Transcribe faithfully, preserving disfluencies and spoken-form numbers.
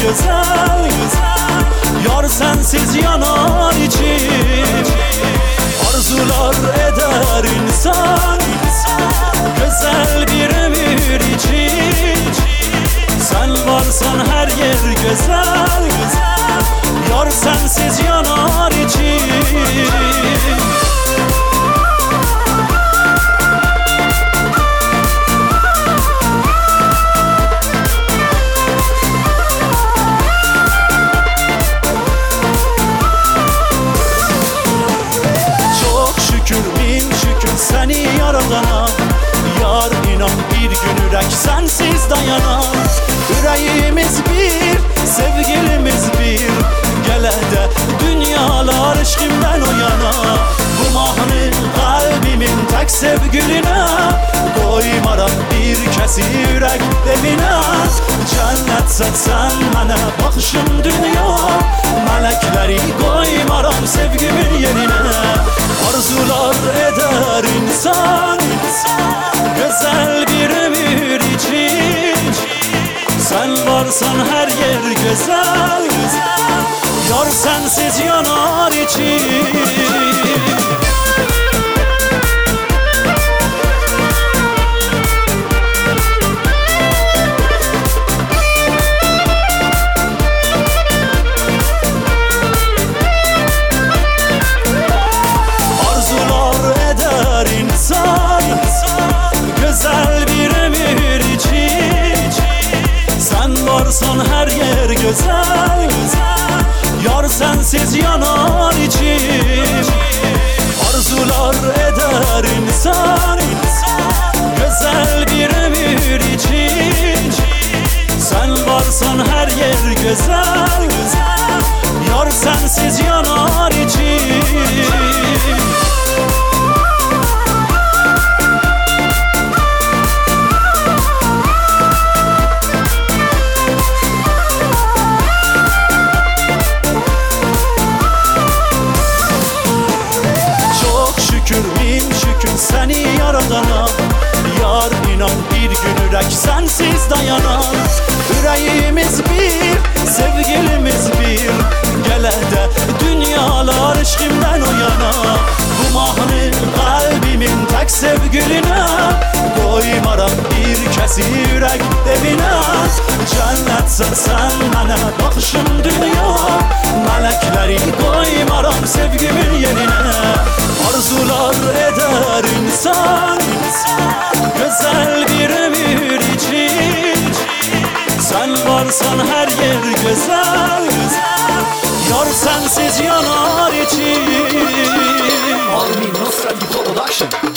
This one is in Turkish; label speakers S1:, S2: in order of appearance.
S1: güzel güzel. Yar sensiz yanar içim. Arzular eder insan güzel bir ömür için. Sen varsan her yer güzel güzel. Yar sensiz yanar içim. Seni yaradana yar inan bir gün yürek sensiz dayanar. Yüreğimiz bir, sevgilimiz bir. Gele de dünyalar aşkımdan o yana. Bu mahnı kalbimin tek sevgiline. Koymaram bir kesi yürek devine. Cennet setsen mənə bakışım dünya. Melekleri koymaram sevgimin yerine. Arzular eder insan güzel bir ömür için. Sen varsan her yer güzel güzel. Yar sensiz yanar içim. Güzel bir ömür için. Sen varsan her yer güzel güzel. Yar sensiz yanar içim. Arzular eder insan güzel bir ömür için. Sen varsan her yer güzel güzel. Yar sensiz yanar içim. Seni yaradana yar inan bir gün yürek sensiz dayanar. Yüreğimiz bir, sevgilimiz bir. Gele de dünyalar aşkımdan o yana. Bu mahnı kalbimin tek sevgiline. Koymaram bir kesi yürek devine. Cennet sen mənə bakışım dünya. Melekleri koymaram sevgimin yerine. Arzular eder insan güzel bir ömür için. Sen varsan her yer güzel güzel. Yar sensiz yanar içim.
S2: Army Nostra Production.